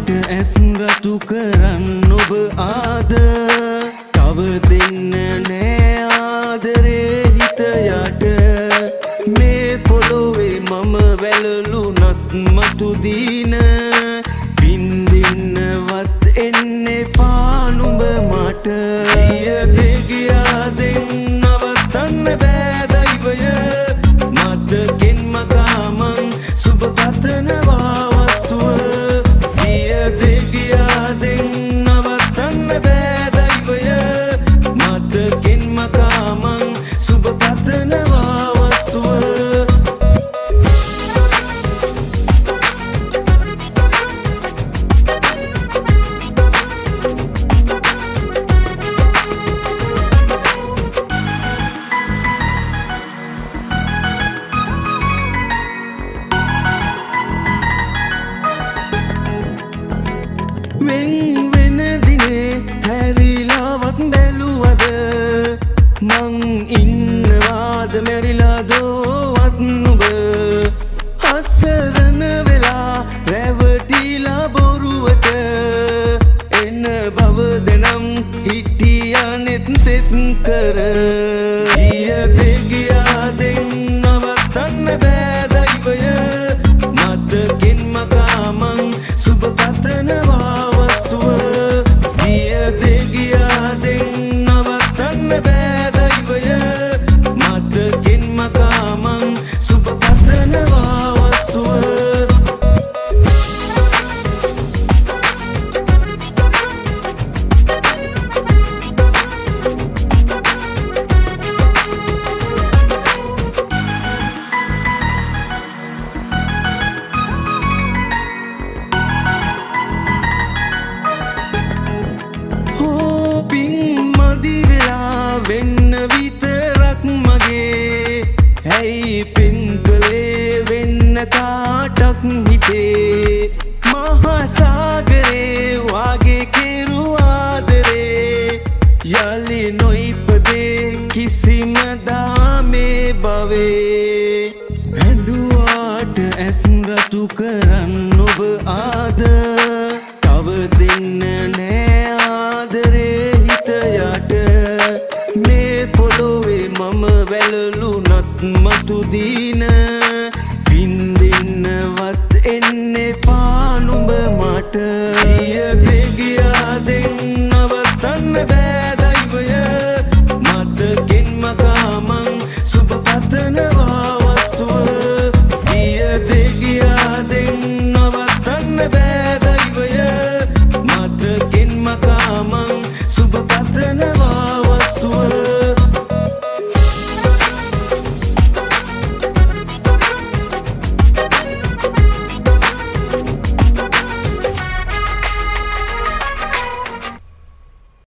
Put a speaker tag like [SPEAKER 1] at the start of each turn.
[SPEAKER 1] ඇඬුවාට ඇස් රතු කරන්න ඔබ ආද තව දෙන්න නෑ ආදරේ හිත යට මේ පොළොවේ මම වැළලුනත් මතු දීන බින්දින්නවත් එන්නේ පානුඹ මට ගිය දෙගියා දෙන් නවත්තන්න බෑ දෛවය මතකින් මකාමන් සුබ පතනවා වස්තුව ගිය දෙගියා දෙන් නවත්තන්න බෑ දෛවය මතකින් මකාමන් සුබ පතනවා වස්තුව වෙන් වෙන දිනේ හැරිලාවත් බැලුවද මං ඉන්නවාද මැරිලාදෝවත් නුඹ අසරණ වෙලා රැවටිලා බොරුවට එන බව දෙනම් හිටියනෙත් තෙත් කර ගිය දෙගියා දෙන් නවත්තන්න බෑ දෛවය මතකින් මකාමන් සුබ පතනවා වෙන්න විතරක් මගේ ඇයි පින් කළේ වෙන්න කාටක් හිතේ මහසාගරේ වාගේ කෙරු ආදරේ යලි නොයිපදේ කිසිම දාමේ බවේ ඇඬුවාට ඇස් රතු කරන්න ඔබ ආද